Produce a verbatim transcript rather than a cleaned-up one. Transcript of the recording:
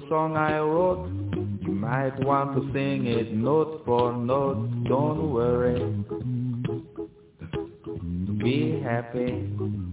song I wrote. You might want to sing it note for note. Don't worry, be happy.